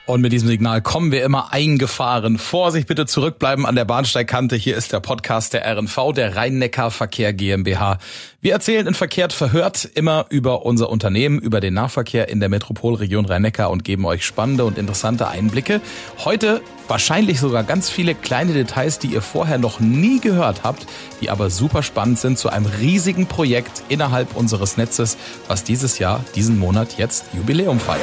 Und mit diesem Signal kommen wir immer eingefahren. Vorsicht, bitte zurückbleiben an der Bahnsteigkante. Hier ist der Podcast der RNV, der Rhein-Neckar-Verkehr GmbH. Wir erzählen in Verkehrt verhört immer über unser Unternehmen, über den Nahverkehr in der Metropolregion Rhein-Neckar und geben euch spannende und interessante Einblicke. Heute wahrscheinlich sogar ganz viele kleine Details, die ihr vorher noch nie gehört habt, die aber super spannend sind zu einem riesigen Projekt innerhalb unseres Netzes, was dieses Jahr, diesen Monat jetzt Jubiläum feiert.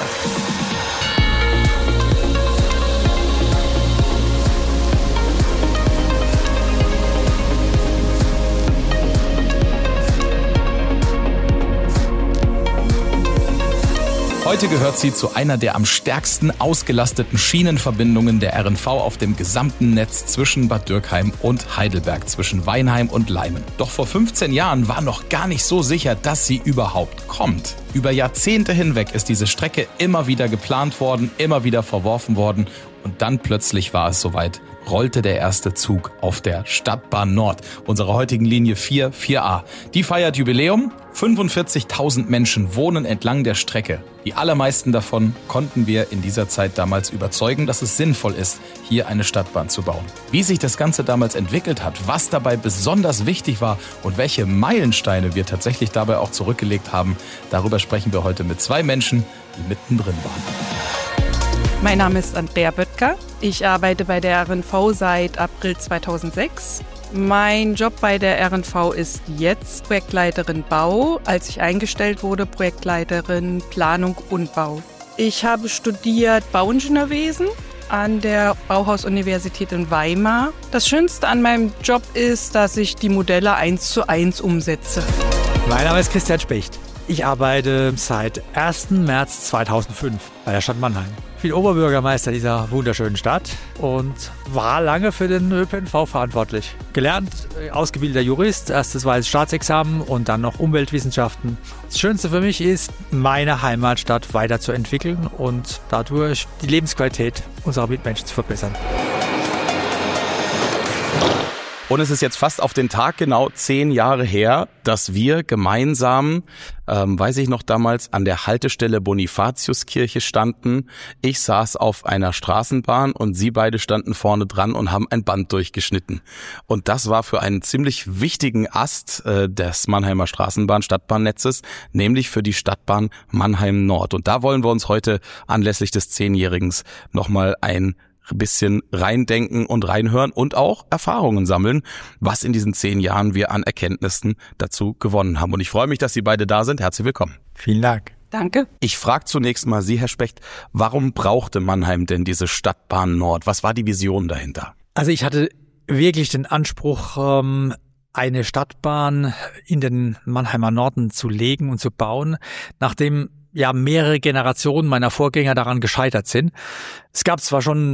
Heute gehört sie zu einer der am stärksten ausgelasteten Schienenverbindungen der RNV auf dem gesamten Netz zwischen Bad Dürkheim und Heidelberg, zwischen Weinheim und Leimen. Doch vor 15 Jahren war noch gar nicht so sicher, dass sie überhaupt kommt. Über Jahrzehnte hinweg ist diese Strecke immer wieder geplant worden, immer wieder verworfen worden und dann plötzlich war es soweit. Rollte der erste Zug auf der Stadtbahn Nord, unserer heutigen Linie 4a. Die feiert Jubiläum. 45.000 Menschen wohnen entlang der Strecke. Die allermeisten davon konnten wir in dieser Zeit damals überzeugen, dass es sinnvoll ist, hier eine Stadtbahn zu bauen. Wie sich das Ganze damals entwickelt hat, was dabei besonders wichtig war und welche Meilensteine wir tatsächlich dabei auch zurückgelegt haben, darüber sprechen wir heute mit zwei Menschen, die mittendrin waren. Mein Name ist Andrea Böttger. Ich arbeite bei der RNV seit April 2006. Mein Job bei der RNV ist jetzt Projektleiterin Bau. Als ich eingestellt wurde, Projektleiterin Planung und Bau. Ich habe studiert Bauingenieurwesen an der Bauhaus-Universität in Weimar. Das Schönste an meinem Job ist, dass ich die Modelle 1:1 umsetze. Mein Name ist Christian Specht. Ich arbeite seit 1. März 2005 bei der Stadt Mannheim. Ich bin Oberbürgermeister dieser wunderschönen Stadt und war lange für den ÖPNV verantwortlich. Gelernt, ausgebildeter Jurist, erstes war das Staatsexamen und dann noch Umweltwissenschaften. Das Schönste für mich ist, meine Heimatstadt weiterzuentwickeln und dadurch die Lebensqualität unserer Mitmenschen zu verbessern. Und es ist jetzt fast auf den Tag genau 10 Jahre her, dass wir gemeinsam, weiß ich noch damals, an der Haltestelle Bonifatiuskirche standen. Ich saß auf einer Straßenbahn und Sie beide standen vorne dran und haben ein Band durchgeschnitten. Und das war für einen ziemlich wichtigen Ast des Mannheimer Stadtbahnnetzes, nämlich für die Stadtbahn Mannheim Nord. Und da wollen wir uns heute anlässlich des 10-Jährigen nochmal ein bisschen reindenken und reinhören und auch Erfahrungen sammeln, was in diesen 10 Jahren wir an Erkenntnissen dazu gewonnen haben. Und ich freue mich, dass Sie beide da sind. Herzlich willkommen. Vielen Dank. Danke. Ich frage zunächst mal Sie, Herr Specht, warum brauchte Mannheim denn diese Stadtbahn Nord? Was war die Vision dahinter? Also ich hatte wirklich den Anspruch, eine Stadtbahn in den Mannheimer Norden zu legen und zu bauen, nachdem mehrere Generationen meiner Vorgänger daran gescheitert sind. Es gab zwar schon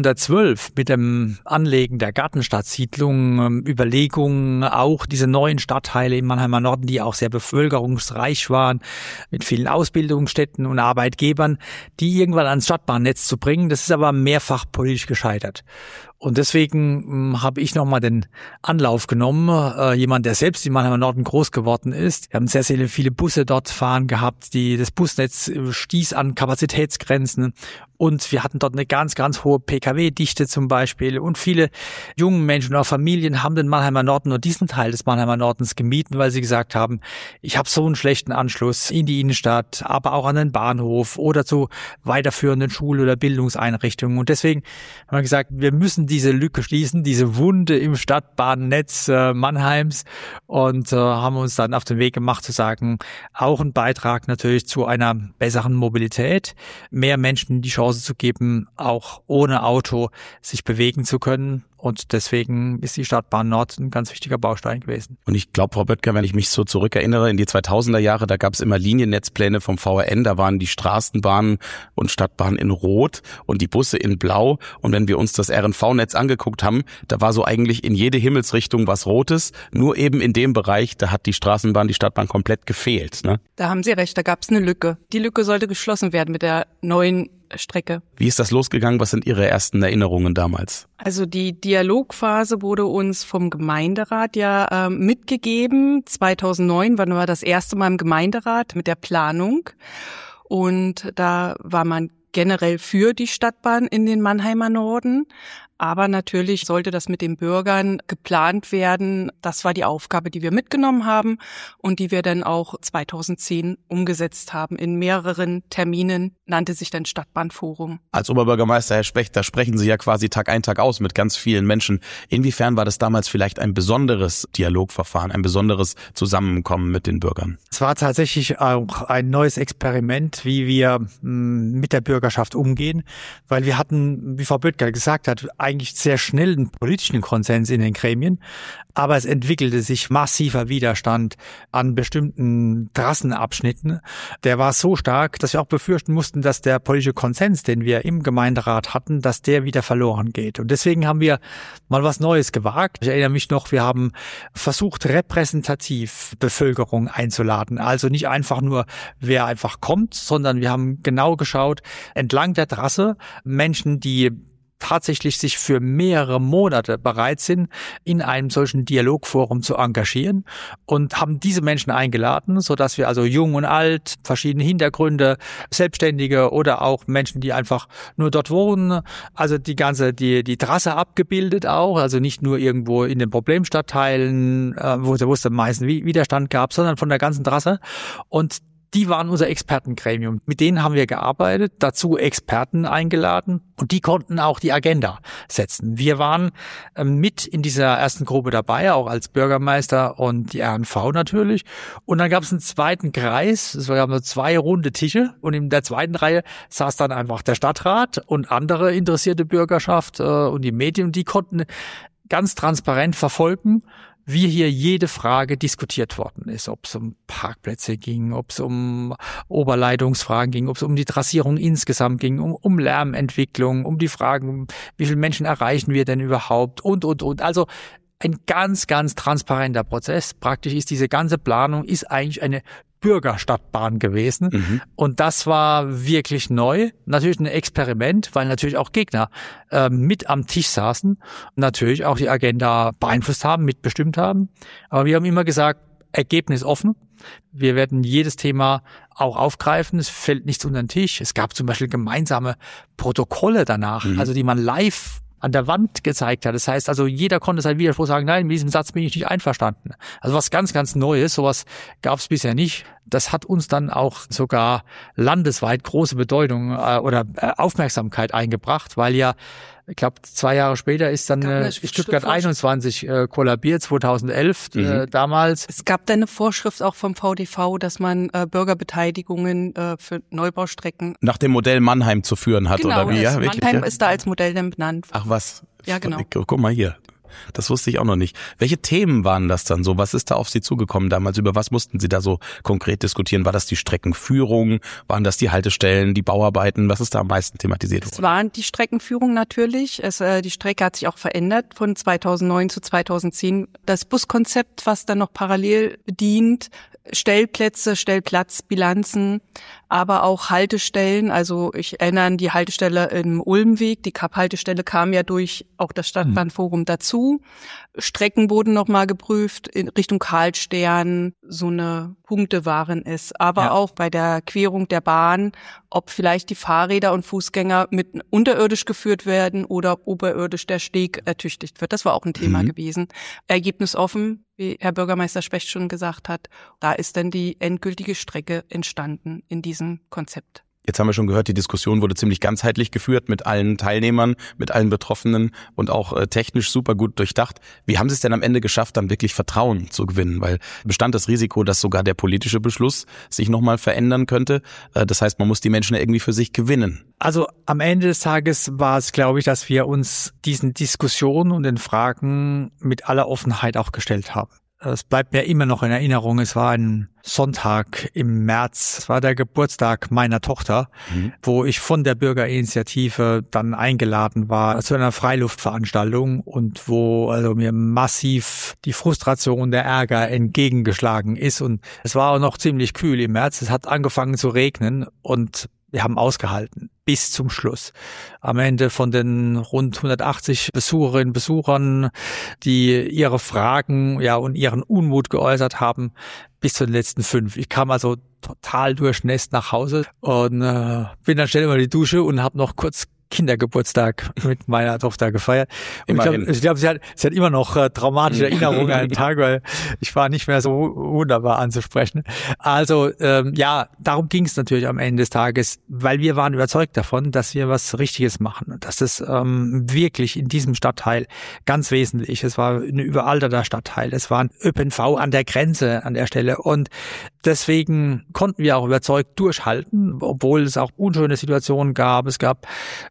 1912 mit dem Anlegen der Gartenstadtsiedlung Überlegungen, auch diese neuen Stadtteile im Mannheimer Norden, die auch sehr bevölkerungsreich waren, mit vielen Ausbildungsstätten und Arbeitgebern, die irgendwann ans Stadtbahnnetz zu bringen. Das ist aber mehrfach politisch gescheitert. Und deswegen habe ich nochmal den Anlauf genommen, jemand, der selbst im Mannheimer Norden groß geworden ist. Wir haben sehr, sehr viele Busse dort fahren gehabt, das Busnetz stieß an Kapazitätsgrenzen und wir hatten dort eine ganz, ganz hohe Pkw-Dichte zum Beispiel und viele junge Menschen und auch Familien haben den Mannheimer Norden und diesen Teil des Mannheimer Nordens gemieden, weil sie gesagt haben, ich habe so einen schlechten Anschluss in die Innenstadt, aber auch an den Bahnhof oder zu weiterführenden Schul- oder Bildungseinrichtungen und deswegen haben wir gesagt, wir müssen diese Lücke schließen, diese Wunde im Stadtbahnnetz Mannheims und haben uns dann auf den Weg gemacht zu sagen, auch ein Beitrag natürlich zu einer besseren Mobilität, mehr Menschen die Chance zu geben, auch ohne Auto sich bewegen zu können. Und deswegen ist die Stadtbahn Nord ein ganz wichtiger Baustein gewesen. Und ich glaube, Frau Böttger, wenn ich mich so zurückerinnere, in die 2000er Jahre, da gab es immer Liniennetzpläne vom VRN, da waren die Straßenbahnen und Stadtbahnen in Rot und die Busse in Blau. Und wenn wir uns das RNV-Netz angeguckt haben, da war so eigentlich in jede Himmelsrichtung was Rotes. Nur eben in dem Bereich, da hat die Stadtbahn komplett gefehlt. Ne? Da haben Sie recht, da gab es eine Lücke. Die Lücke sollte geschlossen werden mit der neuen Strecke. Wie ist das losgegangen? Was sind Ihre ersten Erinnerungen damals? Also die Dialogphase wurde uns vom Gemeinderat mitgegeben. 2009 waren wir das erste Mal im Gemeinderat mit der Planung. Und da war man generell für die Stadtbahn in den Mannheimer Norden. Aber natürlich sollte das mit den Bürgern geplant werden. Das war die Aufgabe, die wir mitgenommen haben und die wir dann auch 2010 umgesetzt haben. In mehreren Terminen nannte sich dann Stadtbahnforum. Als Oberbürgermeister, Herr Specht, da sprechen Sie ja quasi Tag ein, Tag aus mit ganz vielen Menschen. Inwiefern war das damals vielleicht ein besonderes Dialogverfahren, ein besonderes Zusammenkommen mit den Bürgern? Es war tatsächlich auch ein neues Experiment, wie wir mit der Bürgerschaft umgehen, weil wir hatten, wie Frau Böttger gesagt hat, eigentlich sehr schnell einen politischen Konsens in den Gremien, aber es entwickelte sich massiver Widerstand an bestimmten Trassenabschnitten. Der war so stark, dass wir auch befürchten mussten, dass der politische Konsens, den wir im Gemeinderat hatten, dass der wieder verloren geht. Und deswegen haben wir mal was Neues gewagt. Ich erinnere mich noch, wir haben versucht, repräsentativ Bevölkerung einzuladen. Also nicht einfach nur, wer einfach kommt, sondern wir haben genau geschaut, entlang der Trasse Menschen, die tatsächlich sich für mehrere Monate bereit sind, in einem solchen Dialogforum zu engagieren und haben diese Menschen eingeladen, sodass wir also jung und alt, verschiedene Hintergründe, Selbstständige oder auch Menschen, die einfach nur dort wohnen, also die Trasse abgebildet auch, also nicht nur irgendwo in den Problemstadtteilen, wo es am meisten Widerstand gab, sondern von der ganzen Trasse. Und die waren unser Expertengremium. Mit denen haben wir gearbeitet, dazu Experten eingeladen und die konnten auch die Agenda setzen. Wir waren mit in dieser ersten Gruppe dabei, auch als Bürgermeister und die RNV natürlich. Und dann gab es einen zweiten Kreis, es gab so 2 runde Tische und in der zweiten Reihe saß dann einfach der Stadtrat und andere interessierte Bürgerschaft und die Medien. Und die konnten ganz transparent verfolgen, wie hier jede Frage diskutiert worden ist, ob es um Parkplätze ging, ob es um Oberleitungsfragen ging, ob es um die Trassierung insgesamt ging, um Lärmentwicklung, um die Fragen, wie viele Menschen erreichen wir denn überhaupt und. Also ein ganz, ganz transparenter Prozess. Praktisch ist diese ganze Planung ist eigentlich eine Bürgerstadtbahn gewesen. Mhm. Und das war wirklich neu. Natürlich ein Experiment, weil natürlich auch Gegner mit am Tisch saßen und natürlich auch die Agenda beeinflusst haben, mitbestimmt haben. Aber wir haben immer gesagt, Ergebnis offen. Wir werden jedes Thema auch aufgreifen. Es fällt nichts unter den Tisch. Es gab zum Beispiel gemeinsame Protokolle danach, also die man live an der Wand gezeigt hat. Das heißt also, jeder konnte seinen Widerspruch sagen, nein, mit diesem Satz bin ich nicht einverstanden. Also was ganz, ganz Neues, sowas gab es bisher nicht. Das hat uns dann auch sogar landesweit große Bedeutung oder Aufmerksamkeit eingebracht, weil ja, ich glaube, 2 Jahre später ist dann Stuttgart 21 kollabiert, 2011 damals. Es gab dann eine Vorschrift auch vom VDV, dass man Bürgerbeteiligungen für Neubaustrecken nach dem Modell Mannheim zu führen hat, genau, oder wie? Ja, wirklich, Mannheim ist da als Modell dann benannt. Ach was? Ja, genau. Guck mal hier. Das wusste ich auch noch nicht. Welche Themen waren das dann so? Was ist da auf Sie zugekommen damals? Über was mussten Sie da so konkret diskutieren? War das die Streckenführung? Waren das die Haltestellen, die Bauarbeiten? Was ist da am meisten thematisiert worden? Es waren die Streckenführung natürlich. Die Strecke hat sich auch verändert von 2009 zu 2010. Das Buskonzept, was dann noch parallel bedient, Stellplätze, Stellplatzbilanzen, aber auch Haltestellen. Also ich erinnere an die Haltestelle im Ulmweg. Die Kap-Haltestelle kam ja durch auch das Stadtbahnforum dazu. Strecken wurden nochmal geprüft in Richtung Karlstern. So eine Punkte waren es. Aber auch bei der Querung der Bahn, ob vielleicht die Fahrräder und Fußgänger mit unterirdisch geführt werden oder ob oberirdisch der Steg ertüchtigt wird. Das war auch ein Thema gewesen. Ergebnis offen, wie Herr Bürgermeister Specht schon gesagt hat. Da ist dann die endgültige Strecke entstanden in diesem Konzept. Jetzt haben wir schon gehört, die Diskussion wurde ziemlich ganzheitlich geführt mit allen Teilnehmern, mit allen Betroffenen und auch technisch super gut durchdacht. Wie haben Sie es denn am Ende geschafft, dann wirklich Vertrauen zu gewinnen? Weil bestand das Risiko, dass sogar der politische Beschluss sich nochmal verändern könnte. Das heißt, man muss die Menschen irgendwie für sich gewinnen. Also am Ende des Tages war es, glaube ich, dass wir uns diesen Diskussionen und den Fragen mit aller Offenheit auch gestellt haben. Es bleibt mir immer noch in Erinnerung, es war ein Sonntag im März, es war der Geburtstag meiner Tochter, wo ich von der Bürgerinitiative dann eingeladen war zu einer Freiluftveranstaltung und wo also mir massiv die Frustration, der Ärger entgegengeschlagen ist. Und es war auch noch ziemlich kühl im März, es hat angefangen zu regnen und wir haben ausgehalten bis zum Schluss. Am Ende von den rund 180 Besucherinnen und Besuchern, die ihre Fragen und ihren Unmut geäußert haben, bis zu den letzten 5. Ich kam also total durchnässt nach Hause und bin dann schnell über die Dusche und habe noch kurz Kindergeburtstag mit meiner Tochter gefeiert. Und ich glaube, sie hat immer noch traumatische Erinnerungen an den Tag, weil ich war nicht mehr so wunderbar anzusprechen. Also darum ging es natürlich am Ende des Tages, weil wir waren überzeugt davon, dass wir was Richtiges machen und dass das wirklich in diesem Stadtteil ganz wesentlich. Es war ein überalterter Stadtteil, es war ein ÖPNV an der Grenze an der Stelle und deswegen konnten wir auch überzeugt durchhalten, obwohl es auch unschöne Situationen gab. Es gab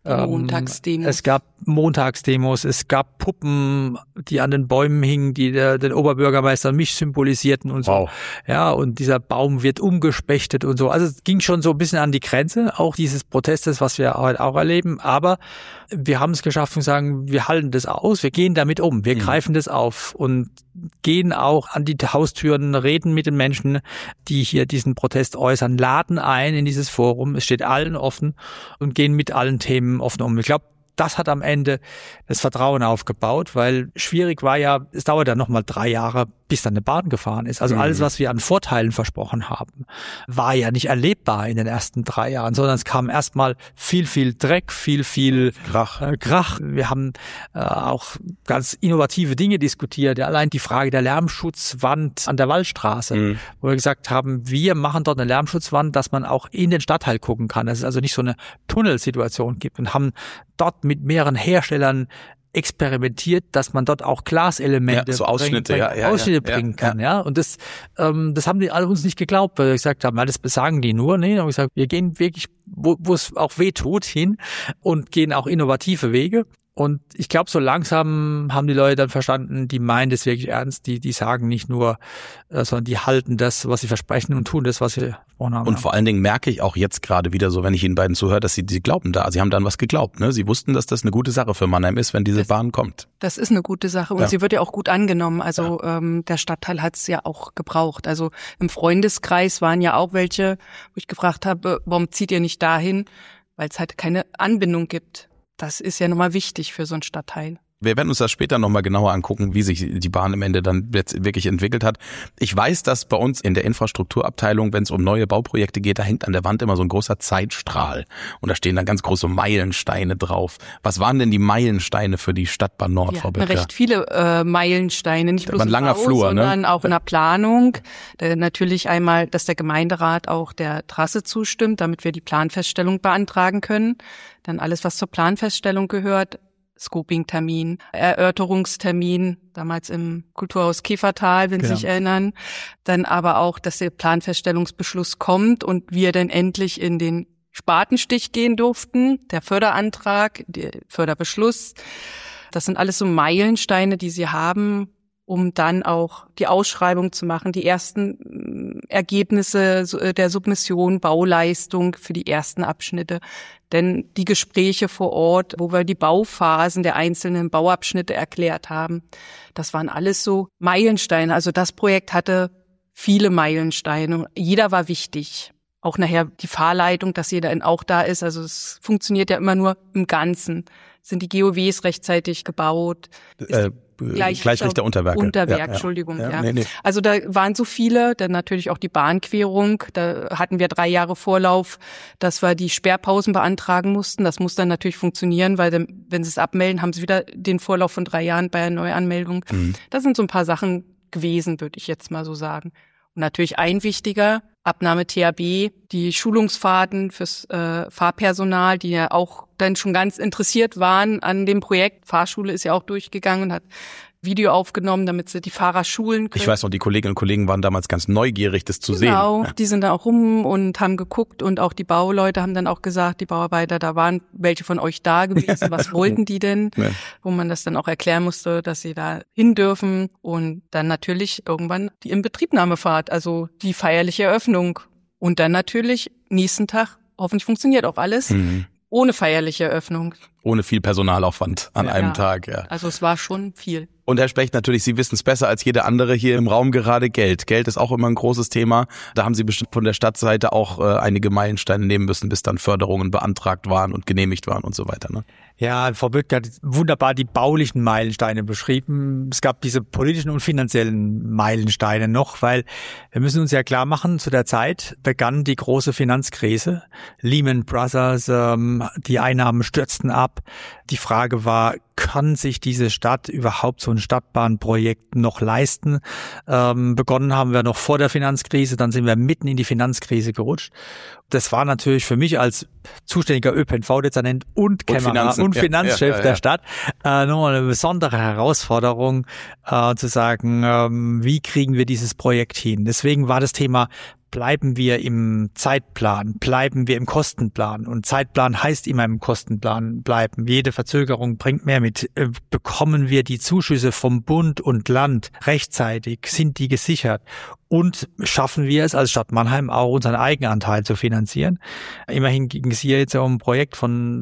Montagsdemos, es gab Puppen, die an den Bäumen hingen, die den Oberbürgermeister und mich symbolisierten und so. Wow. Ja, und dieser Baum wird umgespechtet und so. Also es ging schon so ein bisschen an die Grenze, auch dieses Protestes, was wir heute auch erleben. Aber wir haben es geschafft und sagen, wir halten das aus, wir gehen damit um, wir greifen das auf und gehen auch an die Haustüren, reden mit den Menschen, die hier diesen Protest äußern, laden ein in dieses Forum. Es steht allen offen und gehen mit allen Themen offen um. Ich glaube, das hat am Ende das Vertrauen aufgebaut, weil schwierig war ja, es dauert ja nochmal 3 Jahre, bis dann eine Bahn gefahren ist. Also alles, was wir an Vorteilen versprochen haben, war ja nicht erlebbar in den ersten 3 Jahren, sondern es kam erstmal viel Dreck, viel Krach. Wir haben auch ganz innovative Dinge diskutiert. Ja, allein die Frage der Lärmschutzwand an der Wallstraße, wo wir gesagt haben, wir machen dort eine Lärmschutzwand, dass man auch in den Stadtteil gucken kann, dass es also nicht so eine Tunnelsituation gibt und haben dort mit mehreren Herstellern experimentiert, dass man dort auch Glaselemente so Ausschnitte bringen kann. Ja. Und das haben die alle uns nicht geglaubt, weil wir gesagt haben, das besagen die nur. Nee, haben wir gesagt, wir gehen wirklich, wo es auch weh tut, hin und gehen auch innovative Wege. Und ich glaube, so langsam haben die Leute dann verstanden, die meinen das wirklich ernst, die sagen nicht nur, sondern die halten das, was sie versprechen und tun das, was sie versprochen haben. Und vor allen Dingen merke ich auch jetzt gerade wieder so, wenn ich Ihnen beiden zuhöre, dass sie glauben da. Sie haben dann was geglaubt. Ne? Sie wussten, dass das eine gute Sache für Mannheim ist, wenn diese Bahn kommt. Das ist eine gute Sache und sie wird ja auch gut angenommen. Also der Stadtteil hat es ja auch gebraucht. Also im Freundeskreis waren ja auch welche, wo ich gefragt habe, warum zieht ihr nicht dahin? Weil es halt keine Anbindung gibt. Das ist ja nochmal wichtig für so einen Stadtteil. Wir werden uns das später nochmal genauer angucken, wie sich die Bahn am Ende dann jetzt wirklich entwickelt hat. Ich weiß, dass bei uns in der Infrastrukturabteilung, wenn es um neue Bauprojekte geht, da hängt an der Wand immer so ein großer Zeitstrahl. Und da stehen dann ganz große Meilensteine drauf. Was waren denn die Meilensteine für die Stadtbahn Nord, Frau Böttger? Recht viele Meilensteine, nicht bloß ein langer Bau, Flur, sondern auch in der Planung. Natürlich einmal, dass der Gemeinderat auch der Trasse zustimmt, damit wir die Planfeststellung beantragen können. Dann alles, was zur Planfeststellung gehört, Scoping-Termin, Erörterungstermin, damals im Kulturhaus Käfertal, wenn Sie sich erinnern. Dann aber auch, dass der Planfeststellungsbeschluss kommt und wir dann endlich in den Spatenstich gehen durften. Der Förderantrag, der Förderbeschluss. Das sind alles so Meilensteine, die Sie haben, um dann auch die Ausschreibung zu machen, die ersten Ergebnisse der Submission, Bauleistung für die ersten Abschnitte. Denn die Gespräche vor Ort, wo wir die Bauphasen der einzelnen Bauabschnitte erklärt haben, das waren alles so Meilensteine. Also das Projekt hatte viele Meilensteine. Jeder war wichtig. Auch nachher die Fahrleitung, dass jeder auch da ist. Also es funktioniert ja immer nur im Ganzen. Sind die GOWs rechtzeitig gebaut? Gleichrichterunterwerke. Entschuldigung. Nee. Also da waren so viele, dann natürlich auch die Bahnquerung. Da hatten wir 3 Jahre Vorlauf, dass wir die Sperrpausen beantragen mussten. Das muss dann natürlich funktionieren, weil dann, wenn sie es abmelden, haben sie wieder den Vorlauf von 3 Jahren bei einer Neuanmeldung. Das sind so ein paar Sachen gewesen, würde ich jetzt mal so sagen. Und natürlich ein wichtiger, Abnahme THB, die Schulungsfahrten fürs Fahrpersonal, die ja auch dann schon ganz interessiert waren an dem Projekt. Fahrschule ist ja auch durchgegangen und hat Video aufgenommen, damit sie die Fahrer schulen können. Ich weiß noch, die Kolleginnen und Kollegen waren damals ganz neugierig, das zu sehen. Genau, die sind da auch rum und haben geguckt und auch die Bauleute haben dann auch gesagt, die Bauarbeiter, da waren welche von euch da gewesen, was wollten die denn? Ja. Wo man das dann auch erklären musste, dass sie da hin dürfen und dann natürlich irgendwann die Inbetriebnahmefahrt, also die feierliche Eröffnung und dann natürlich nächsten Tag, hoffentlich funktioniert auch alles, ohne feierliche Eröffnung. Ohne viel Personalaufwand an einem Tag, ja. Also es war schon viel. Und Herr Specht, natürlich, Sie wissen es besser als jeder andere hier im Raum gerade, Geld. Geld ist auch immer ein großes Thema. Da haben Sie bestimmt von der Stadtseite auch einige Meilensteine nehmen müssen, bis dann Förderungen beantragt waren und genehmigt waren und so weiter, ne? Ja, Frau Böttger hat wunderbar die baulichen Meilensteine beschrieben. Es gab diese politischen und finanziellen Meilensteine noch, weil wir müssen uns ja klar machen, zu der Zeit begann die große Finanzkrise. Lehman Brothers, die Einnahmen stürzten ab. Die Frage war, kann sich diese Stadt überhaupt so ein Stadtbahnprojekt noch leisten? Begonnen haben wir noch vor der Finanzkrise, dann sind wir mitten in die Finanzkrise gerutscht. Das war natürlich für mich als zuständiger ÖPNV-Dezernent und Finanzchef der Stadt nochmal eine besondere Herausforderung, zu sagen, wie kriegen wir dieses Projekt hin? Deswegen war das Thema, bleiben wir im Zeitplan, bleiben wir im Kostenplan. Und Zeitplan heißt immer im Kostenplan bleiben. Jede Verzögerung bringt mehr mit. Bekommen wir die Zuschüsse vom Bund und Land rechtzeitig? Sind die gesichert? Und schaffen wir es als Stadt Mannheim auch unseren Eigenanteil zu finanzieren? Immerhin ging es hier jetzt um ein Projekt von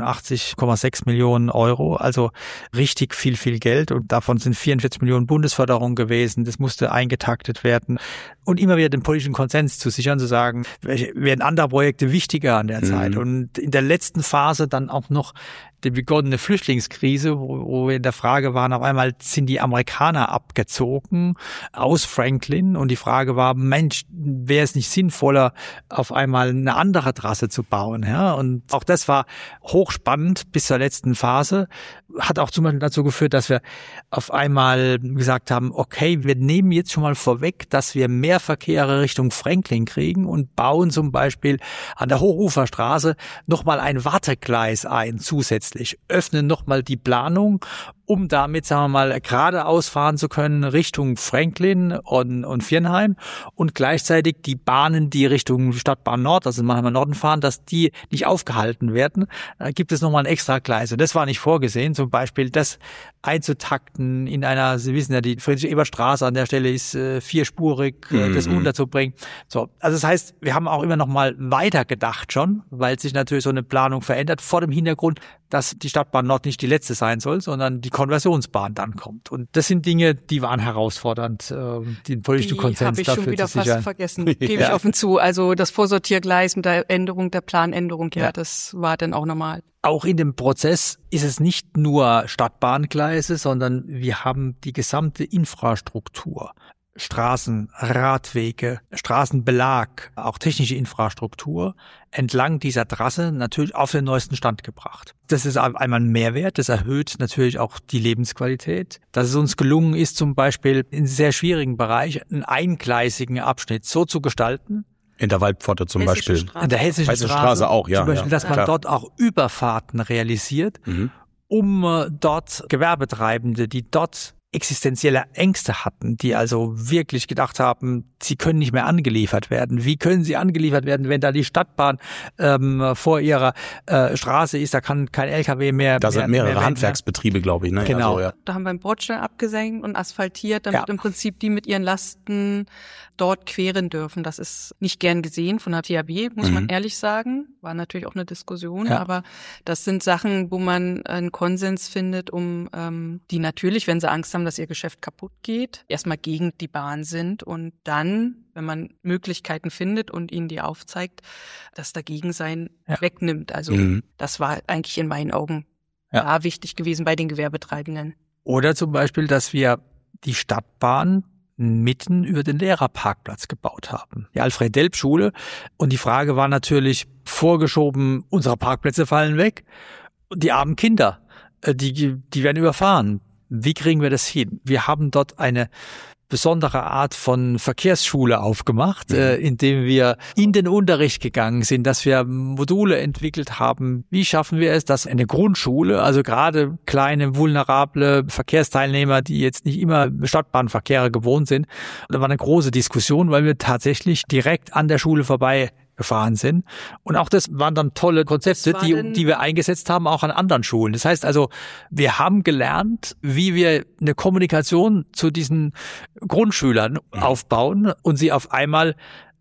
87,6 Millionen Euro, also richtig viel Geld. Und davon sind 44 Millionen Bundesförderung gewesen. Das musste eingetaktet werden. Und immer wieder den politischen Konsens zu sichern, zu sagen, werden andere Projekte wichtiger an der Zeit. Und in der letzten Phase dann auch noch die begonnene Flüchtlingskrise, wo wir in der Frage waren, auf einmal sind die Amerikaner abgezogen aus Franklin und die Frage war, Mensch, wäre es nicht sinnvoller, auf einmal eine andere Trasse zu bauen? Ja? Und auch das war hochspannend bis zur letzten Phase, hat auch zum Beispiel dazu geführt, dass wir auf einmal gesagt haben, okay, wir nehmen jetzt schon mal vorweg, dass wir mehr Verkehre Richtung Franklin kriegen und bauen zum Beispiel an der Hochuferstraße nochmal ein Wartegleis ein zusätzlich. Öffnen nochmal die Planung, um damit, sagen wir mal, geradeaus fahren zu können Richtung Franklin und Viernheim und gleichzeitig die Bahnen, die Richtung Stadtbahn Nord, also Mannheimer Norden fahren, dass die nicht aufgehalten werden. Da gibt es nochmal ein extra Gleis. Und das war nicht vorgesehen, zum Beispiel das einzutakten in einer, Sie wissen ja, die Friedrich-Ebert-Straße an der Stelle ist vierspurig, das unterzubringen. So, also das heißt, wir haben auch immer noch mal weiter gedacht schon, weil sich natürlich so eine Planung verändert, vor dem Hintergrund, dass die Stadtbahn Nord nicht die letzte sein soll, sondern die Konversionsbahn dann kommt. Und das sind Dinge, die waren herausfordernd, den politischen Konsens dafür zu sichern. Habe ich schon wieder fast vergessen, gebe ich offen zu. Also das Vorsortiergleis mit der Änderung, der Planänderung, ja, das war dann auch normal. Auch in dem Prozess ist es nicht nur Stadtbahngleise, sondern wir haben die gesamte Infrastruktur. Straßen, Radwege, Straßenbelag, auch technische Infrastruktur entlang dieser Trasse natürlich auf den neuesten Stand gebracht. Das ist einmal ein Mehrwert, das erhöht natürlich auch die Lebensqualität. Dass es uns gelungen ist, zum Beispiel in sehr schwierigen Bereich einen eingleisigen Abschnitt so zu gestalten, in der Waldpforte zum Beispiel. In der Hessischen Straße auch, ja. Zum Beispiel, dass man dort auch Überfahrten realisiert, um dort Gewerbetreibende, die dort existenzielle Ängste hatten, die also wirklich gedacht haben, sie können nicht mehr angeliefert werden. Wie können sie angeliefert werden, wenn da die Stadtbahn vor ihrer Straße ist, da kann kein LKW mehr. Da sind mehrere Handwerksbetriebe, glaube ich. Ne? Genau. Also, ja. Da haben wir einen Bordstein abgesenkt und asphaltiert, damit im Prinzip die mit ihren Lasten dort queren dürfen. Das ist nicht gern gesehen von der THB, muss man ehrlich sagen. War natürlich auch eine Diskussion, aber das sind Sachen, wo man einen Konsens findet, um die natürlich, wenn sie Angst haben, dass ihr Geschäft kaputt geht, erstmal gegen die Bahn sind und dann, wenn man Möglichkeiten findet und ihnen die aufzeigt, das Dagegensein wegnimmt. Also das war eigentlich in meinen Augen wichtig gewesen bei den Gewerbetreibenden. Oder zum Beispiel, dass wir die Stadtbahn mitten über den Lehrerparkplatz gebaut haben. Die Alfred-Delp-Schule. Und die Frage war natürlich vorgeschoben, unsere Parkplätze fallen weg. Und die armen Kinder, die werden überfahren. Wie kriegen wir das hin? Wir haben dort eine besondere Art von Verkehrsschule aufgemacht, indem wir in den Unterricht gegangen sind, dass wir Module entwickelt haben. Wie schaffen wir es, dass eine Grundschule, also gerade kleine, vulnerable Verkehrsteilnehmer, die jetzt nicht immer Stadtbahnverkehre gewohnt sind, da war eine große Diskussion, weil wir tatsächlich direkt an der Schule vorbei gefahren sind. Und auch das waren dann tolle Konzepte, die wir eingesetzt haben, auch an anderen Schulen. Das heißt also, wir haben gelernt, wie wir eine Kommunikation zu diesen Grundschülern aufbauen und sie auf einmal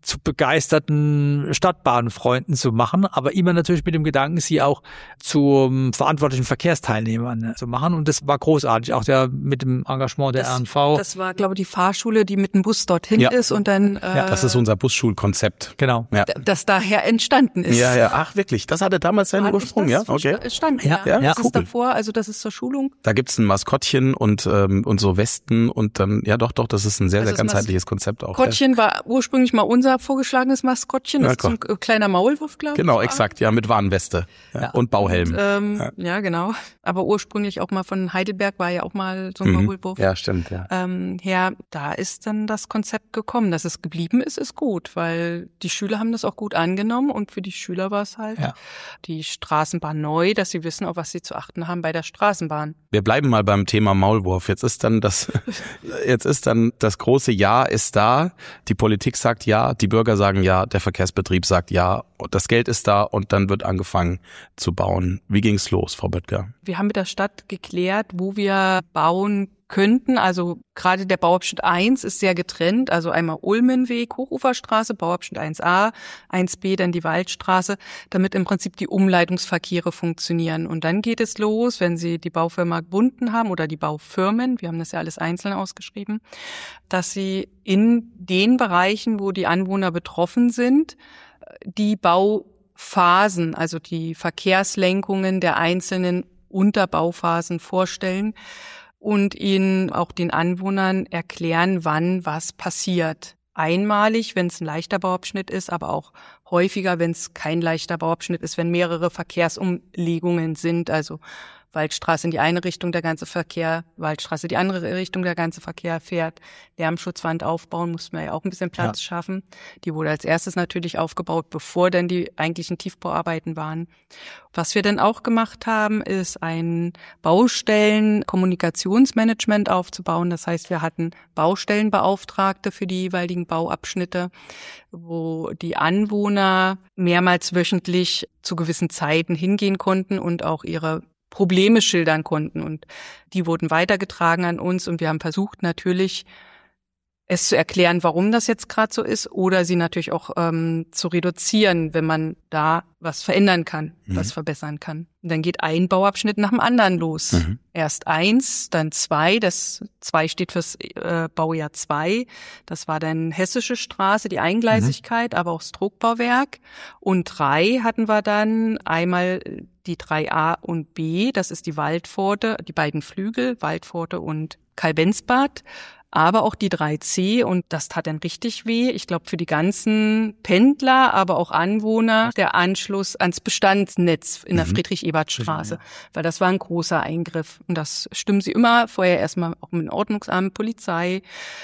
zu begeisterten Stadtbahnfreunden zu machen, aber immer natürlich mit dem Gedanken, sie auch zu verantwortlichen Verkehrsteilnehmern zu machen. Und das war großartig, auch mit dem Engagement der RNV. Das war, glaube ich, die Fahrschule, die mit dem Bus dorthin ist und dann... das ist unser Busschulkonzept. Genau. Ja. Das daher entstanden ist. Ja. Ach, wirklich? Das hatte damals seinen Ursprung, ja? Okay. Entstanden, Ja, Das cool. ist davor, also das ist zur Schulung. Da gibt's ein Maskottchen und so Westen und dann, doch, das ist ein sehr, sehr ganzheitliches Konzept auch. Maskottchen war ursprünglich mal unser vorgeschlagenes Maskottchen. Das ist so ein kleiner Maulwurf, glaube ich. Genau, exakt, ja, mit Warnweste und Bauhelm. Ja, genau. Aber ursprünglich auch mal von Heidelberg war ja auch mal so ein Maulwurf. Ja, stimmt, ja. Da ist dann das Konzept gekommen. Dass es geblieben ist gut, weil die Schüler haben das auch gut angenommen und für die Schüler war es halt die Straßenbahn neu, dass sie wissen, auf was sie zu achten haben bei der Straßenbahn. Wir bleiben mal beim Thema Maulwurf. Jetzt ist dann das große Ja ist da. Die Politik sagt ja, die Bürger sagen ja, der Verkehrsbetrieb sagt ja, das Geld ist da und dann wird angefangen zu bauen. Wie ging's los, Frau Böttger? Wir haben mit der Stadt geklärt, wo wir bauen könnten. Also gerade der Bauabschnitt 1 ist sehr getrennt. Also einmal Ulmenweg, Hochuferstraße, Bauabschnitt 1a, 1b, dann die Waldstraße, damit im Prinzip die Umleitungsverkehre funktionieren. Und dann geht es los, wenn Sie die Baufirma gebunden haben oder die Baufirmen, wir haben das ja alles einzeln ausgeschrieben, dass Sie in den Bereichen, wo die Anwohner betroffen sind, die Bauphasen, also die Verkehrslenkungen der einzelnen Unterbauphasen vorstellen und ihnen auch den Anwohnern erklären, wann was passiert. Einmalig, wenn es ein leichter Bauabschnitt ist, aber auch häufiger, wenn es kein leichter Bauabschnitt ist, wenn mehrere Verkehrsumlegungen sind, also Waldstraße in die eine Richtung, der ganze Verkehr, Waldstraße die andere Richtung, der ganze Verkehr fährt. Lärmschutzwand aufbauen, mussten wir ja auch ein bisschen Platz schaffen. Die wurde als erstes natürlich aufgebaut, bevor dann die eigentlichen Tiefbauarbeiten waren. Was wir dann auch gemacht haben, ist ein Baustellen-Kommunikationsmanagement aufzubauen. Das heißt, wir hatten Baustellenbeauftragte für die jeweiligen Bauabschnitte, wo die Anwohner mehrmals wöchentlich zu gewissen Zeiten hingehen konnten und auch ihre Probleme schildern konnten. Und die wurden weitergetragen an uns und wir haben versucht natürlich, es zu erklären, warum das jetzt gerade so ist oder sie natürlich auch zu reduzieren, wenn man da was verändern kann, was verbessern kann. Und dann geht ein Bauabschnitt nach dem anderen los. Erst 1, dann 2, das 2 steht fürs Baujahr 2, das war dann Hessische Straße, die Eingleisigkeit, aber auch das Druckbauwerk. Und 3 hatten wir dann einmal die 3a und b, das ist die Waldpforte, die beiden Flügel, Waldpforte und Kalbenzbad. Aber auch die 3C und das tat dann richtig weh. Ich glaube für die ganzen Pendler, aber auch Anwohner, der Anschluss ans Bestandsnetz in der Friedrich-Ebert-Straße. Weil das war ein großer Eingriff. Und das stimmen sie immer vorher erstmal auch mit dem Ordnungsamt, Polizei,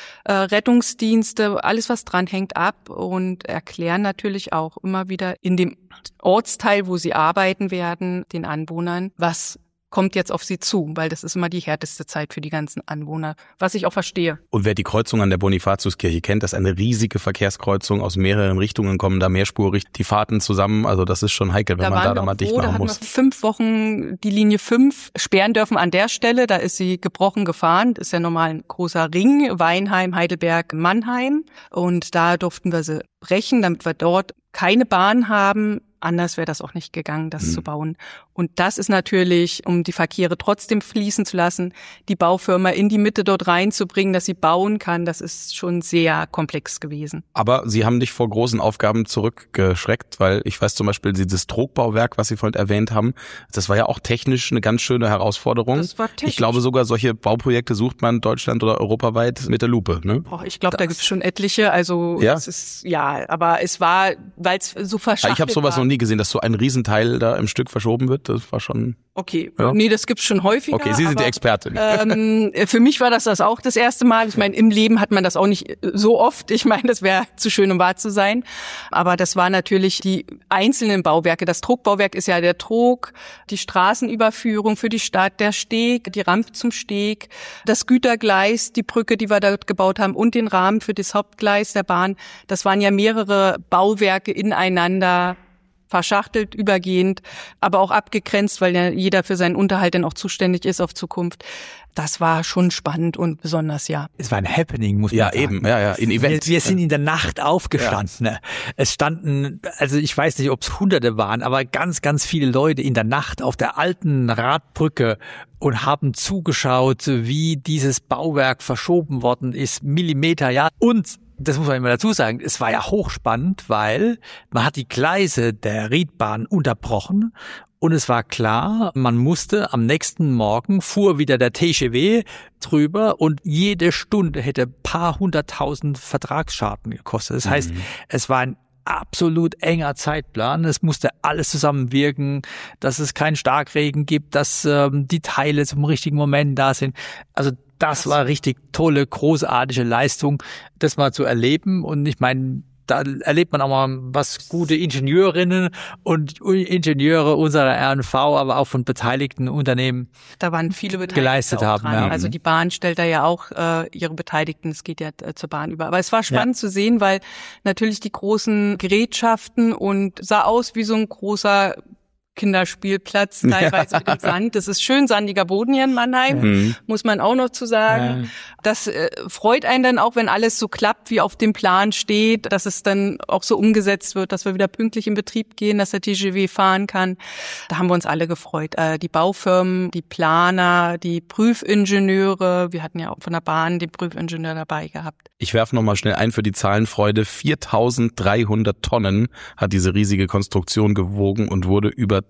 Rettungsdienste, alles was dran hängt ab und erklären natürlich auch immer wieder in dem Ortsteil, wo sie arbeiten werden, den Anwohnern, was kommt jetzt auf sie zu, weil das ist immer die härteste Zeit für die ganzen Anwohner, was ich auch verstehe. Und wer die Kreuzung an der Bonifatiuskirche kennt, das ist eine riesige Verkehrskreuzung, aus mehreren Richtungen kommen da mehrspurig die Fahrten zusammen, also das ist schon heikel, wenn man da mal dicht machen muss. Da hatten wir 5 Wochen die Linie 5 sperren dürfen an der Stelle, da ist sie gebrochen gefahren, das ist ja normal ein großer Ring, Weinheim, Heidelberg, Mannheim und da durften wir sie brechen, damit wir dort keine Bahn haben. Anders wäre das auch nicht gegangen, das zu bauen. Und das ist natürlich, um die Verkehre trotzdem fließen zu lassen, die Baufirma in die Mitte dort reinzubringen, dass sie bauen kann, das ist schon sehr komplex gewesen. Aber Sie haben nicht vor großen Aufgaben zurückgeschreckt, weil ich weiß zum Beispiel, dieses Druckbauwerk, was Sie vorhin erwähnt haben, das war ja auch technisch eine ganz schöne Herausforderung. Das war technisch. Ich glaube sogar, solche Bauprojekte sucht man deutschland- oder europaweit mit der Lupe, ne? Ich glaube, da gibt es schon etliche, also es ist, aber es war, weil es so verschachtelt Ich habe sowas noch nie gesehen, dass so ein Riesenteil da im Stück verschoben wird. Das war schon... Okay, nee, das gibt's schon häufiger. Okay, Sie sind die Expertin. Für mich war das auch das erste Mal. Ich meine, im Leben hat man das auch nicht so oft. Ich meine, das wäre zu schön, um wahr zu sein. Aber das war natürlich die einzelnen Bauwerke. Das Druckbauwerk ist ja der Trog, die Straßenüberführung für die Stadt, der Steg, die Rampe zum Steg, das Gütergleis, die Brücke, die wir dort gebaut haben und den Rahmen für das Hauptgleis der Bahn. Das waren ja mehrere Bauwerke ineinander verschachtelt übergehend, aber auch abgegrenzt, weil ja jeder für seinen Unterhalt dann auch zuständig ist auf Zukunft. Das war schon spannend und besonders, ja. Es war ein Happening, muss man sagen. Ja, eben, ja, ein Event. Wir sind in der Nacht aufgestanden. Ja. Es standen, also ich weiß nicht, ob es Hunderte waren, aber ganz, ganz viele Leute in der Nacht auf der alten Radbrücke und haben zugeschaut, wie dieses Bauwerk verschoben worden ist, Millimeter, ja. Und das muss man immer dazu sagen, es war ja hochspannend, weil man hat die Gleise der Riedbahn unterbrochen und es war klar, man musste am nächsten Morgen, fuhr wieder der TGW drüber und jede Stunde hätte ein paar 100.000 Vertragsschaden gekostet. Das heißt, es war ein absolut enger Zeitplan. Es musste alles zusammenwirken, dass es keinen Starkregen gibt, dass die Teile zum richtigen Moment da sind. Also das war richtig tolle, großartige Leistung, das mal zu erleben. Und ich meine, da erlebt man auch mal, was gute Ingenieurinnen und Ingenieure unserer RNV, aber auch von beteiligten Unternehmen da waren viele Beteiligte geleistet haben. Ja. Also die Bahn stellt da ja auch ihre Beteiligten, es geht ja zur Bahn über. Aber es war spannend zu sehen, weil natürlich die großen Gerätschaften und sah aus wie so ein großer Kinderspielplatz, teilweise mit dem Sand. Das ist schön sandiger Boden hier in Mannheim, muss man auch noch zu sagen. Ja. Das freut einen dann auch, wenn alles so klappt, wie auf dem Plan steht, dass es dann auch so umgesetzt wird, dass wir wieder pünktlich in Betrieb gehen, dass der TGW fahren kann. Da haben wir uns alle gefreut. Die Baufirmen, die Planer, die Prüfingenieure. Wir hatten ja auch von der Bahn den Prüfingenieur dabei gehabt. Ich werfe nochmal schnell ein für die Zahlenfreude. 4.300 Tonnen hat diese riesige Konstruktion gewogen und wurde über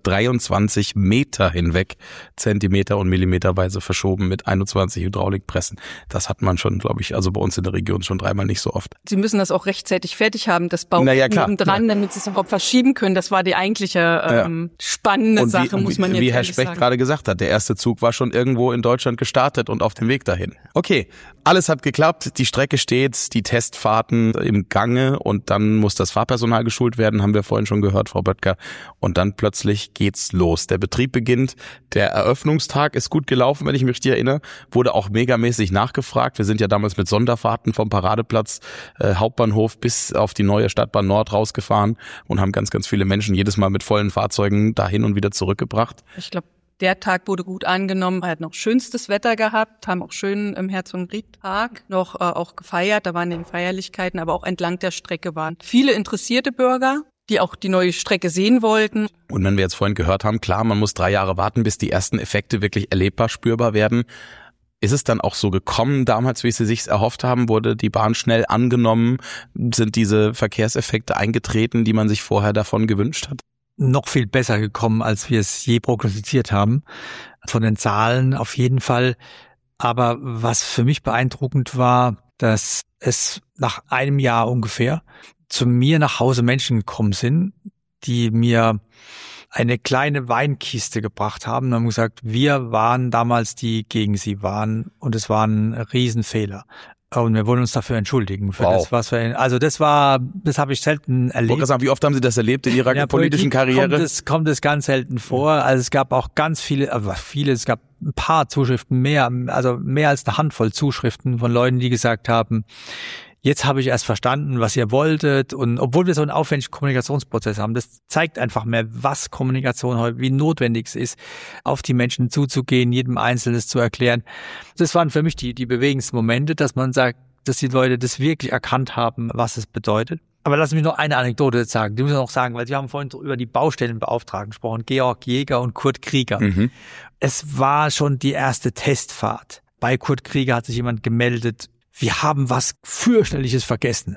23 Meter hinweg Zentimeter- und Millimeterweise verschoben mit 21 Hydraulikpressen. Das hat man schon, glaube ich, also bei uns in der Region schon dreimal nicht so oft. Sie müssen das auch rechtzeitig fertig haben, das Bauen dran, damit Sie es überhaupt verschieben können. Das war die eigentliche spannende Sache, muss man jetzt sagen. Wie Herr Specht gerade gesagt hat, der erste Zug war schon irgendwo in Deutschland gestartet und auf dem Weg dahin. Okay, alles hat geklappt, die Strecke steht, die Testfahrten im Gange und dann muss das Fahrpersonal geschult werden, haben wir vorhin schon gehört, Frau Böttger. Und dann plötzlich geht's los. Der Betrieb beginnt, der Eröffnungstag ist gut gelaufen, wenn ich mich richtig erinnere, wurde auch megamäßig nachgefragt. Wir sind ja damals mit Sonderfahrten vom Paradeplatz Hauptbahnhof bis auf die neue Stadtbahn Nord rausgefahren und haben ganz, ganz viele Menschen jedes Mal mit vollen Fahrzeugen dahin und wieder zurückgebracht. Ich glaube, der Tag wurde gut angenommen, hat noch schönstes Wetter gehabt, haben auch schön im Herzogenried-Park noch auch gefeiert, da waren die Feierlichkeiten, aber auch entlang der Strecke waren viele interessierte Bürger, die auch die neue Strecke sehen wollten. Und wenn wir jetzt vorhin gehört haben, klar, man muss 3 Jahre warten, bis die ersten Effekte wirklich erlebbar, spürbar werden. Ist es dann auch so gekommen damals, wie Sie sich erhofft haben? Wurde die Bahn schnell angenommen? Sind diese Verkehrseffekte eingetreten, die man sich vorher davon gewünscht hat? Noch viel besser gekommen, als wir es je prognostiziert haben. Von den Zahlen auf jeden Fall. Aber was für mich beeindruckend war, dass es nach einem Jahr ungefähr zu mir nach Hause Menschen gekommen sind, die mir eine kleine Weinkiste gebracht haben und haben gesagt, wir waren damals die gegen sie waren und es war ein Riesenfehler. Und wir wollen uns dafür entschuldigen. Für das, was wir, also das habe ich selten erlebt. Ich wollte sagen, wie oft haben Sie das erlebt in Ihrer politischen Karriere? Kommt es ganz selten vor. Also es gab auch ganz viele, es gab ein paar Zuschriften mehr als eine Handvoll Zuschriften von Leuten, die gesagt haben, jetzt habe ich erst verstanden, was ihr wolltet. Und obwohl wir so einen aufwendigen Kommunikationsprozess haben, das zeigt einfach mehr, was Kommunikation heute, wie notwendig es ist, auf die Menschen zuzugehen, jedem Einzelnes zu erklären. Das waren für mich die bewegendsten Momente, dass man sagt, dass die Leute das wirklich erkannt haben, was es bedeutet. Aber lassen Sie mich noch eine Anekdote sagen. Die müssen wir noch sagen, weil Sie haben vorhin über die Baustellenbeauftragten gesprochen, Georg Jäger und Kurt Krieger. Mhm. Es war schon die erste Testfahrt. Bei Kurt Krieger hat sich jemand gemeldet, wir haben was fürchterliches vergessen.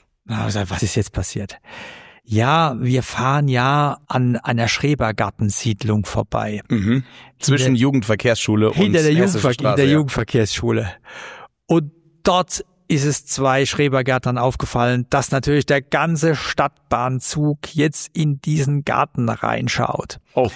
Was ist jetzt passiert? Ja, wir fahren ja an einer Schrebergartensiedlung vorbei. Mhm. Zwischen Jugendverkehrsschule und hinter der Jugendverkehrsschule. Und dort ist es 2 Schrebergärtnern aufgefallen, dass natürlich der ganze Stadtbahnzug jetzt in diesen Garten reinschaut. Oh.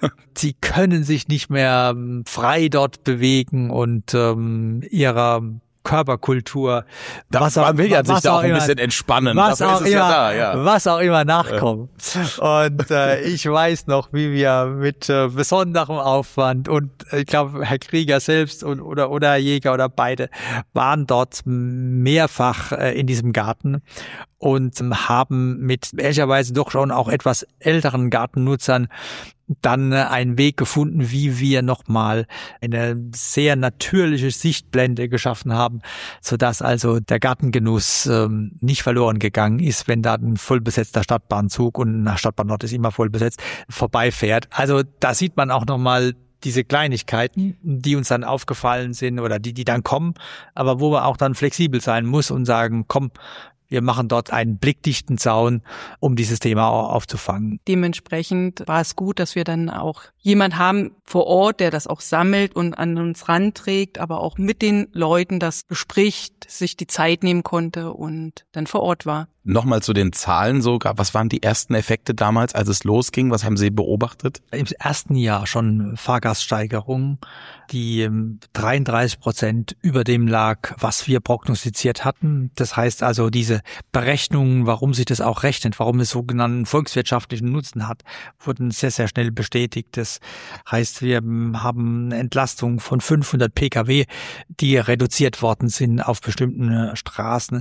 Sie können sich nicht mehr frei dort bewegen und ihrer Körperkultur, Man will ja sich da auch ein bisschen entspannen. Dafür ist es ja da, ja. Was auch immer nachkommt. Und ich weiß noch, wie wir mit besonderem Aufwand und ich glaube, Herr Krieger selbst oder Herr Jäger oder beide waren dort mehrfach in diesem Garten und haben mit ehrlicherweise doch schon auch etwas älteren Gartennutzern dann einen Weg gefunden, wie wir nochmal eine sehr natürliche Sichtblende geschaffen haben, sodass also der Gartengenuss nicht verloren gegangen ist, wenn da ein vollbesetzter Stadtbahnzug, und nach Stadtbahn Nord ist immer voll besetzt, vorbeifährt. Also da sieht man auch nochmal diese Kleinigkeiten, die uns dann aufgefallen sind oder die dann kommen, aber wo man auch dann flexibel sein muss und sagen, komm, wir machen dort einen blickdichten Zaun, um dieses Thema auch aufzufangen. Dementsprechend war es gut, dass wir dann auch jemand haben vor Ort, der das auch sammelt und an uns ranträgt, aber auch mit den Leuten das bespricht, sich die Zeit nehmen konnte und dann vor Ort war. Nochmal zu den Zahlen sogar. Was waren die ersten Effekte damals, als es losging? Was haben Sie beobachtet? Im ersten Jahr schon Fahrgaststeigerungen, die 33% über dem lag, was wir prognostiziert hatten. Das heißt also, diese Berechnungen, warum sich das auch rechnet, warum es sogenannten volkswirtschaftlichen Nutzen hat, wurden sehr, sehr schnell bestätigt. Das heißt, wir haben eine Entlastung von 500 Pkw, die reduziert worden sind auf bestimmten Straßen.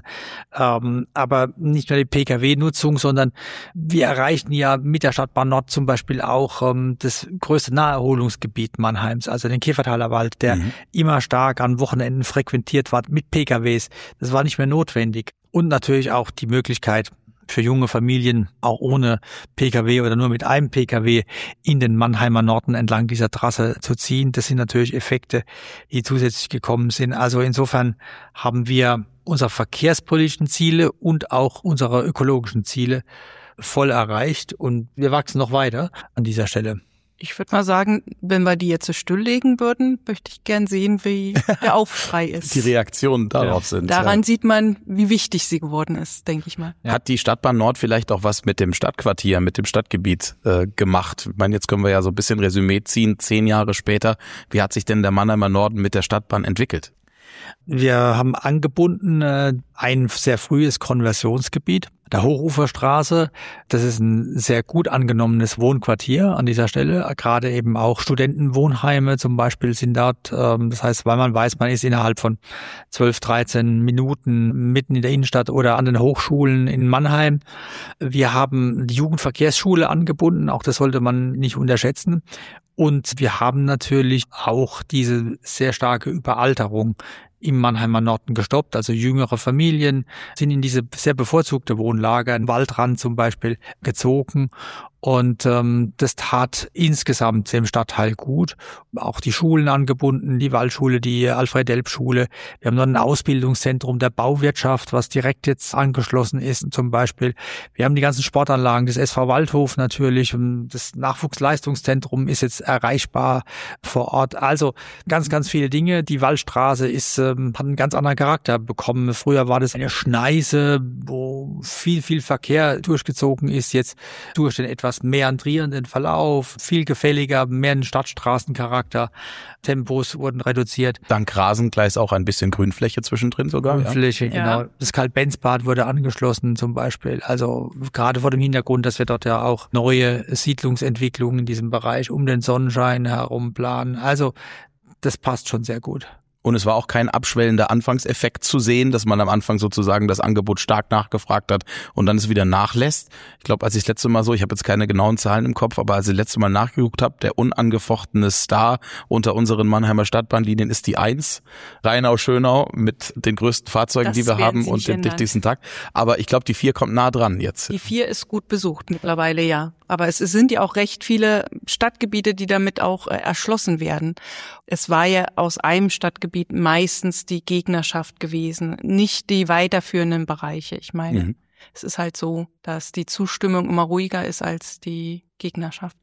Aber nicht nur die Pkw-Nutzung, sondern wir erreichen ja mit der Stadtbahn Nord zum Beispiel auch das größte Naherholungsgebiet Mannheims, also den Käfertaler Wald, der immer stark an Wochenenden frequentiert war mit Pkws. Das war nicht mehr notwendig. Und natürlich auch die Möglichkeit für junge Familien, auch ohne Pkw oder nur mit einem Pkw in den Mannheimer Norden entlang dieser Trasse zu ziehen. Das sind natürlich Effekte, die zusätzlich gekommen sind. Also insofern haben wir unsere verkehrspolitischen Ziele und auch unsere ökologischen Ziele voll erreicht und wir wachsen noch weiter an dieser Stelle. Ich würde mal sagen, wenn wir die jetzt stilllegen würden, möchte ich gern sehen, wie der Aufschrei ist. Die Reaktionen darauf sind. Daran sieht man, wie wichtig sie geworden ist, denke ich mal. Hat die Stadtbahn Nord vielleicht auch was mit dem Stadtquartier, mit dem Stadtgebiet gemacht? Ich meine, jetzt können wir ja so ein bisschen Resümee ziehen, 10 Jahre später. Wie hat sich denn der Mannheimer Norden mit der Stadtbahn entwickelt? Wir haben angebunden ein sehr frühes Konversionsgebiet, der Hochuferstraße. Das ist ein sehr gut angenommenes Wohnquartier an dieser Stelle. Gerade eben auch Studentenwohnheime zum Beispiel sind dort. Das heißt, weil man weiß, man ist innerhalb von 12, 13 Minuten mitten in der Innenstadt oder an den Hochschulen in Mannheim. Wir haben die Jugendverkehrsschule angebunden. Auch das sollte man nicht unterschätzen. Und wir haben natürlich auch diese sehr starke Überalterung im Mannheimer Norden gestoppt. Also jüngere Familien sind in diese sehr bevorzugte Wohnlage, in Waldrand zum Beispiel, gezogen. Und das tat insgesamt dem Stadtteil gut. Auch die Schulen angebunden, die Waldschule, die Alfred-Delp-Schule. Wir haben noch ein Ausbildungszentrum der Bauwirtschaft, was direkt jetzt angeschlossen ist zum Beispiel. Wir haben die ganzen Sportanlagen des SV Waldhof natürlich. Das Nachwuchsleistungszentrum ist jetzt erreichbar vor Ort. Also ganz, ganz viele Dinge. Die Waldstraße hat einen ganz anderen Charakter bekommen. Früher war das eine Schneise, wo viel Verkehr durchgezogen ist. Jetzt durch den etwas meandrierenden Verlauf, viel gefälliger, mehr einen Stadtstraßencharakter. Tempos wurden reduziert. Dank Rasengleis auch ein bisschen Grünfläche zwischendrin sogar. Grünfläche, ja. Genau. Das Karl-Benz-Bad wurde angeschlossen zum Beispiel. Also gerade vor dem Hintergrund, dass wir dort ja auch neue Siedlungsentwicklungen in diesem Bereich um den Sonnenschein herum planen. Also das passt schon sehr gut. Und es war auch kein abschwellender Anfangseffekt zu sehen, dass man am Anfang sozusagen das Angebot stark nachgefragt hat und dann es wieder nachlässt. Ich glaube, als ich das letzte Mal ich habe jetzt keine genauen Zahlen im Kopf, aber als ich das letzte Mal nachgeguckt habe, der unangefochtene Star unter unseren Mannheimer Stadtbahnlinien ist die 1, Rheinau-Schönau mit den größten Fahrzeugen, die wir haben und dem dichtigsten Takt. Aber ich glaube, die 4 kommt nah dran jetzt. Die 4 ist gut besucht mittlerweile, ja. Aber es sind ja auch recht viele Stadtgebiete, die damit auch erschlossen werden. Es war ja aus einem Stadtgebiet meistens die Gegnerschaft gewesen, nicht die weiterführenden Bereiche. Ich meine, es ist halt so, dass die Zustimmung immer ruhiger ist als die Gegnerschaft.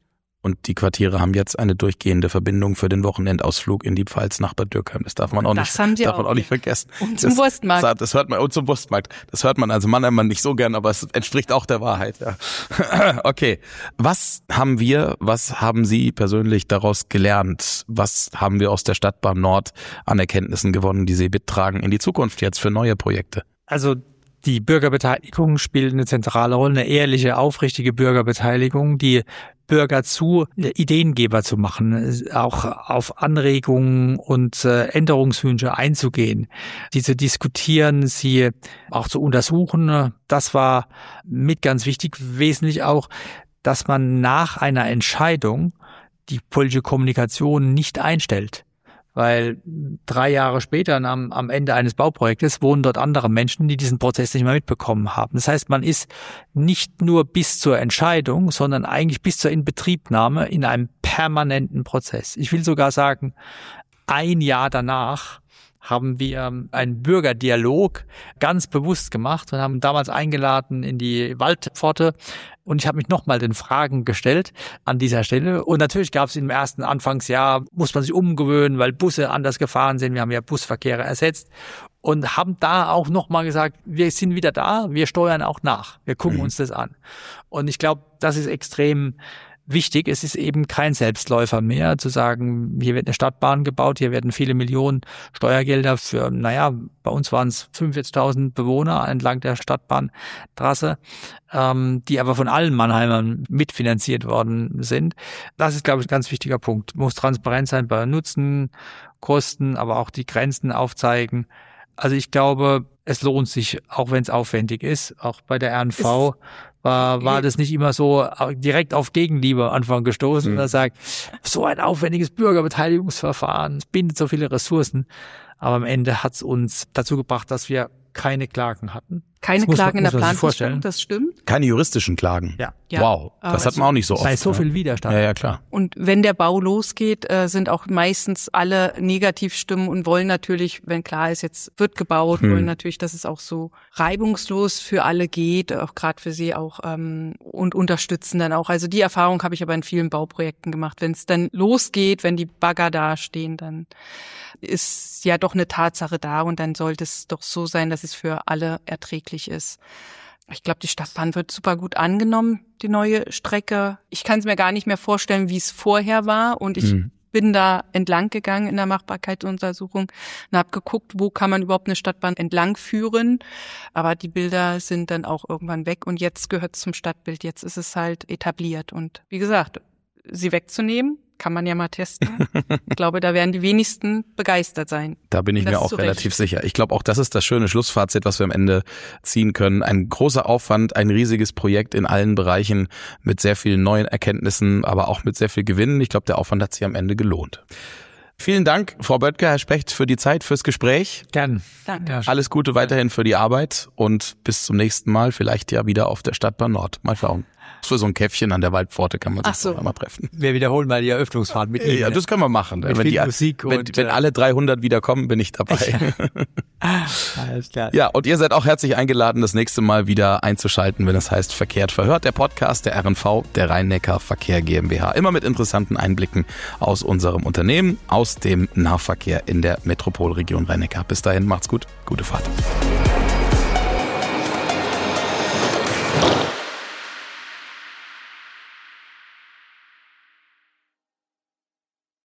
Und die Quartiere haben jetzt eine durchgehende Verbindung für den Wochenendausflug in die Pfalz nach Bad Dürkheim. Das darf man auch nicht vergessen. Und zum Wurstmarkt. Das hört man, und zum Wurstmarkt. Das hört man also Mannheimer nicht so gern, aber es entspricht auch der Wahrheit. Ja. Okay. Was haben Sie persönlich daraus gelernt? Was haben wir aus der Stadtbahn Nord an Erkenntnissen gewonnen, die Sie mittragen in die Zukunft jetzt für neue Projekte? Also die Bürgerbeteiligung spielt eine zentrale Rolle, eine ehrliche, aufrichtige Bürgerbeteiligung, die Bürger zu Ideengeber zu machen, auch auf Anregungen und Änderungswünsche einzugehen, die zu diskutieren, sie auch zu untersuchen. Das war mit ganz wichtig, wesentlich auch, dass man nach einer Entscheidung die politische Kommunikation nicht einstellt. Weil 3 Jahre später, am Ende eines Bauprojektes, wohnen dort andere Menschen, die diesen Prozess nicht mehr mitbekommen haben. Das heißt, man ist nicht nur bis zur Entscheidung, sondern eigentlich bis zur Inbetriebnahme in einem permanenten Prozess. Ich will sogar sagen, 1 Jahr danach haben wir einen Bürgerdialog ganz bewusst gemacht und haben damals eingeladen in die Waldpforte. Und ich habe mich nochmal den Fragen gestellt an dieser Stelle. Und natürlich gab es im ersten Anfangsjahr, muss man sich umgewöhnen, weil Busse anders gefahren sind. Wir haben ja Busverkehre ersetzt und haben da auch nochmal gesagt, wir sind wieder da, wir steuern auch nach. Wir gucken uns das an. Und ich glaube, das ist extrem wichtig. Es ist eben kein Selbstläufer mehr, zu sagen, hier wird eine Stadtbahn gebaut, hier werden viele Millionen Steuergelder für, bei uns waren es 45.000 Bewohner entlang der Stadtbahntrasse, die aber von allen Mannheimern mitfinanziert worden sind. Das ist, glaube ich, ein ganz wichtiger Punkt. Muss transparent sein bei Nutzen, Kosten, aber auch die Grenzen aufzeigen. Also ich glaube, es lohnt sich, auch wenn es aufwendig ist, auch bei der RNV war das nicht immer so direkt auf Gegenliebe am Anfang gestoßen und er sagt, so ein aufwendiges Bürgerbeteiligungsverfahren, es bindet so viele Ressourcen. Aber am Ende hat es uns dazu gebracht, dass wir keine Klagen hatten. Keine Klagen in der Planungsstellung, das stimmt. Keine juristischen Klagen? Ja. Wow, das hat man auch nicht so oft. Bei so viel Widerstand. Ja, klar. Und wenn der Bau losgeht, sind auch meistens alle Negativstimmen und wollen natürlich, wenn klar ist, jetzt wird gebaut, wollen natürlich, dass es auch so reibungslos für alle geht, auch gerade für sie auch und unterstützen dann auch. Also die Erfahrung habe ich aber in vielen Bauprojekten gemacht. Wenn es dann losgeht, wenn die Bagger dastehen, dann ist ja doch eine Tatsache da und dann sollte es doch so sein, dass es für alle erträglich ist. Ich glaube, die Stadtbahn wird super gut angenommen, die neue Strecke. Ich kann es mir gar nicht mehr vorstellen, wie es vorher war und ich bin da entlang gegangen in der Machbarkeitsuntersuchung und habe geguckt, wo kann man überhaupt eine Stadtbahn entlang führen. Aber die Bilder sind dann auch irgendwann weg und jetzt gehört es zum Stadtbild. Jetzt ist es halt etabliert und wie gesagt, sie wegzunehmen, kann man ja mal testen. Ich glaube, da werden die wenigsten begeistert sein. Da bin ich mir auch relativ sicher. Ich glaube, auch das ist das schöne Schlussfazit, was wir am Ende ziehen können. Ein großer Aufwand, ein riesiges Projekt in allen Bereichen mit sehr vielen neuen Erkenntnissen, aber auch mit sehr viel Gewinn. Ich glaube, der Aufwand hat sich am Ende gelohnt. Vielen Dank, Frau Böttger, Herr Specht, für die Zeit, fürs Gespräch. Gern. Danke. Ja, alles Gute weiterhin für die Arbeit und bis zum nächsten Mal, vielleicht ja wieder auf der Stadtbahn Nord. Mal schauen. Für so ein Käffchen an der Waldpforte kann man sich noch einmal treffen. Wir wiederholen mal die Eröffnungsfahrt mit Ihnen. Ja, das können wir machen. Mit viel Musik wenn alle 300 wieder kommen, bin ich dabei. Alles klar. Ja, und ihr seid auch herzlich eingeladen, das nächste Mal wieder einzuschalten, wenn es heißt Verkehrt verhört, der Podcast der RNV, der Rhein-Neckar Verkehr GmbH. Immer mit interessanten Einblicken aus unserem Unternehmen, aus dem Nahverkehr in der Metropolregion Rhein-Neckar. Bis dahin, macht's gut, gute Fahrt.